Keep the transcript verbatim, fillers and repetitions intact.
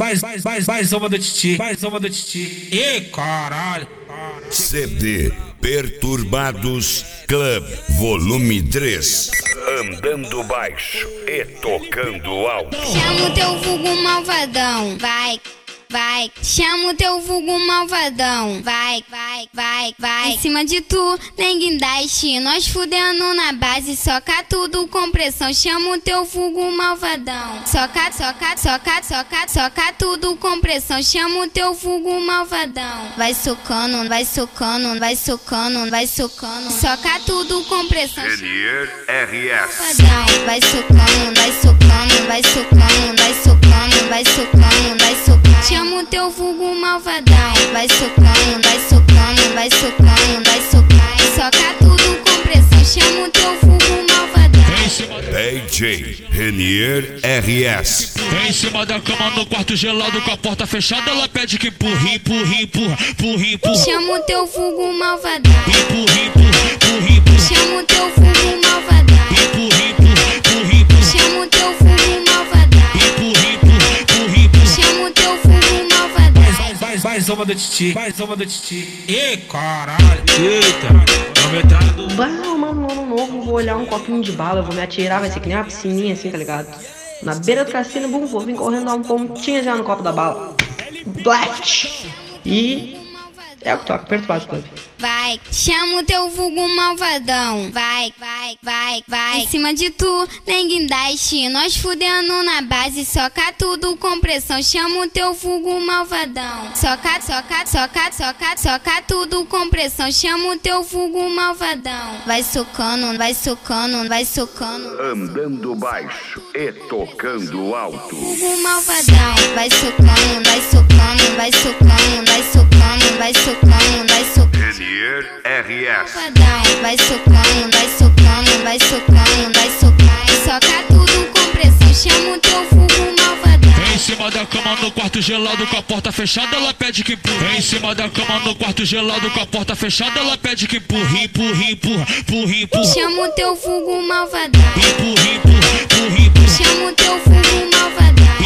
mais, mais, mais, mais uma do Titi, mais uma do Titi. Ih, caralho. C D Perturbados Club Volume três. Andando baixo e tocando alto. Chama o teu vulgo malvadão, vai, vai. Chama o teu vulgo malvadão, vai, vai, vai, vai. Em cima de tu, nem guindaste, nós fudendo na base, soca tudo com pressão. Chama o teu vulgo malvadão, soca, soca, soca, soca, soca tudo com pressão. Chama o teu vulgo malvadão, vai socando, vai socando, vai socando, vai socando, soca tudo com pressão. Renier R S. Vai socando, vai socando, vai socando, vai socando, vai socando, vai socando. Chama o teu vulgo malvadão, vai socando, vai socando, vai socando, vai socando, soca tudo com pressão. Chama o teu vulgo malvadão. D J Renier R S. Em cima da cama no quarto gelado com a porta fechada, ela pede que empurre, empurre, empurra, empurre, empurra. Chama o teu vulgo malvadão, Empurre, empurra, empurre, empurra. chama o teu vulgo malvadão, Empurre, empurra, empurre, empurra. chama o teu vulgo malvadão, Empurre, empurra, empurre, empurra. chama o teu vulgo malvadão. Mais, mais, mais uma do Titi, mais uma do Titi. Ih, caralho. Eita, kilometrado. Bah, mano, no ano novo, vou olhar um copinho de bala, vou me atirar, vai ser que nem uma piscininha assim, tá ligado? Na beira do cassino, bum, vou vir correndo dar um pontinho já no copo da bala. Blast! E é o que toca, Perturbado Club. Vai, chama o teu vulgo malvadão, vai, vai, vai, vai. Em cima de tu, nem guindaste, nós fudendo na base, soca tudo com pressão. Chama o teu vulgo malvadão, soca, soca, soca, soca, soca tudo com pressão. Chama o teu vulgo malvadão, vai socando, vai socando, vai socando. Andando baixo e tocando alto. Vulgo malvadão, vai socando, vai socando, vai socando, vai socando, vai socando, vai socando. Renier R S. Malvadão, vai socando, vai socando, vai socando, vai socando, soca tudo com pressão. Chama o teu vulgo malvadão. Em cima da cama no quarto gelado com a porta fechada, ela pede que empurre. Em cima da cama no quarto gelado com a porta fechada, ela pede que empurre, empurre, empurra, empurre, empurra. Chama o teu vulgo malvadão, Empurre, empurra, empurre, empurra. chama o teu vulgo malvadão,